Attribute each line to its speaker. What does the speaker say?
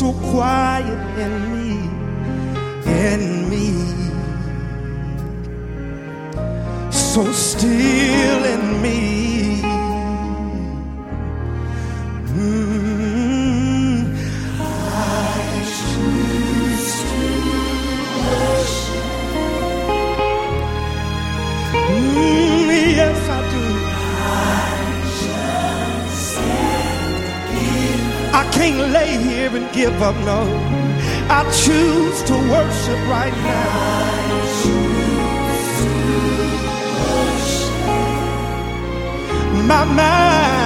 Speaker 1: so quiet in me, so still in me. I choose to worship. Yes, I do. I can't lay here and give up, no. I choose to worship right now. I choose to worship. My mind.